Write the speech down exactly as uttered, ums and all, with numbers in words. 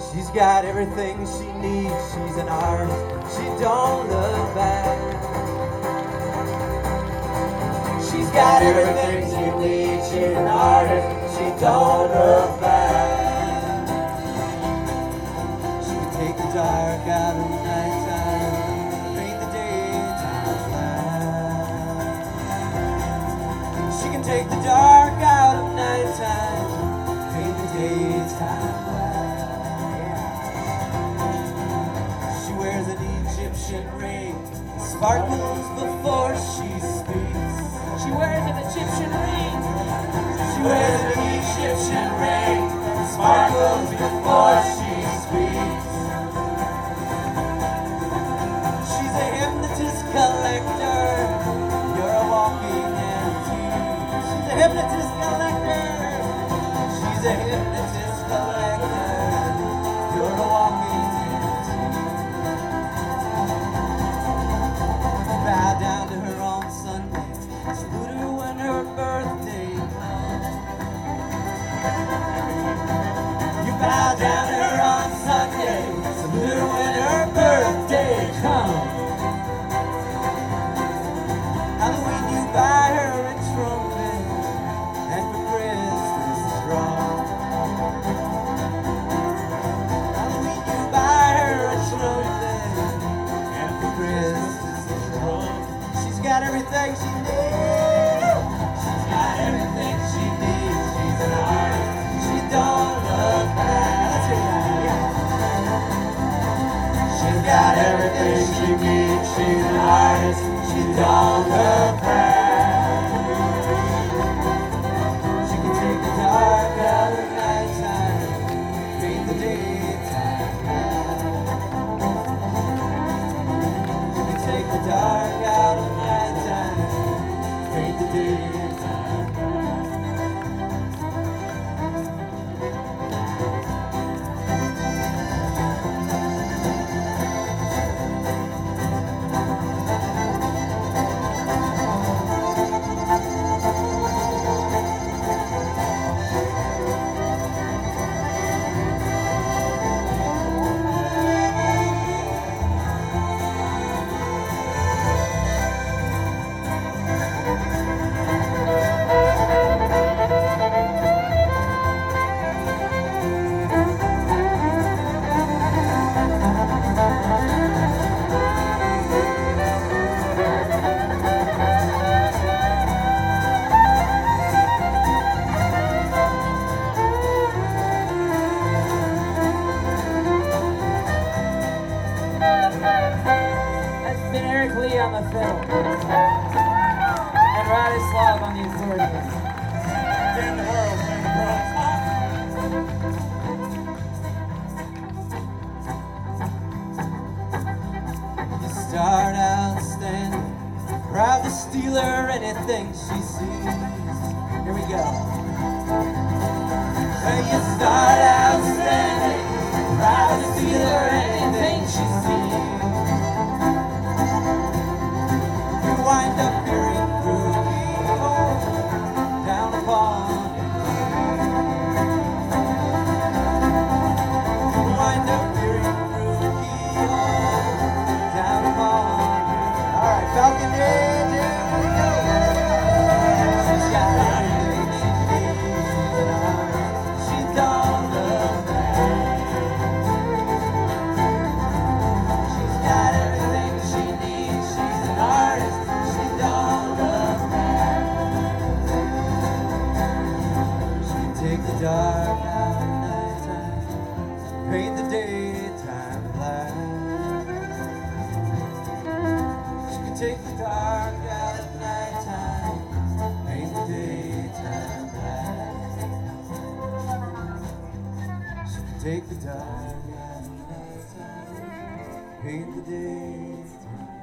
She's got everything she needs, she's an artist, she don't look back. She's got everything she needs, she's an artist, she don't look back. She can take the dark out of the nighttime, paint the daytime black. She can take the dark out of nighttime, paint the daytime black. She wears an Egyptian ring, sparkles before she speaks. She wears an Egyptian ring. She wears an Egyptian ring, sparkles before she speaks. She's a hypnotist collector, you're a walking antique. She's a hypnotist collector, she's a hypnotist collector, you're a walking antique. Bow down to her on Sunday, salute her when her birthday comes. You bow down to her on Sunday, salute her when her birthday comes. Halloween you buy her a trumpet, and for Christmas a drum. Halloween you buy her a trumpet, and for Christmas a drum. She's got everything she needs. She's got everything she needs. She's an artist. She don't look back. Let's hear that. Yeah. She's got everything she needs. She's an artist. She don't look back. She can take the dark out of nighttime, paint the daytime black. She can take the dark out of nighttime, paint the daytime black. That's been Eric Lee on the fiddle. And Radislav on the accordion. Damn the world, damn the world. You start out standing, proud to steal her anything she sees. Here we go. Hey, you start out standing, proud to steal her anything she sees. You wind up peering through the keyhole, down upon your knees. You wind up peering through the keyhole, down upon your knees. All right, Falcon Head, here we go. She's got everything she needs. She's an artist. She don't look back. She's got everything she needs. She's an artist. She don't look back. She can take the dark out of nighttime, paint the daytime black. She can take the dark out of nighttime, paint the daytime black. She can take the dark out of nighttime, paint the daytime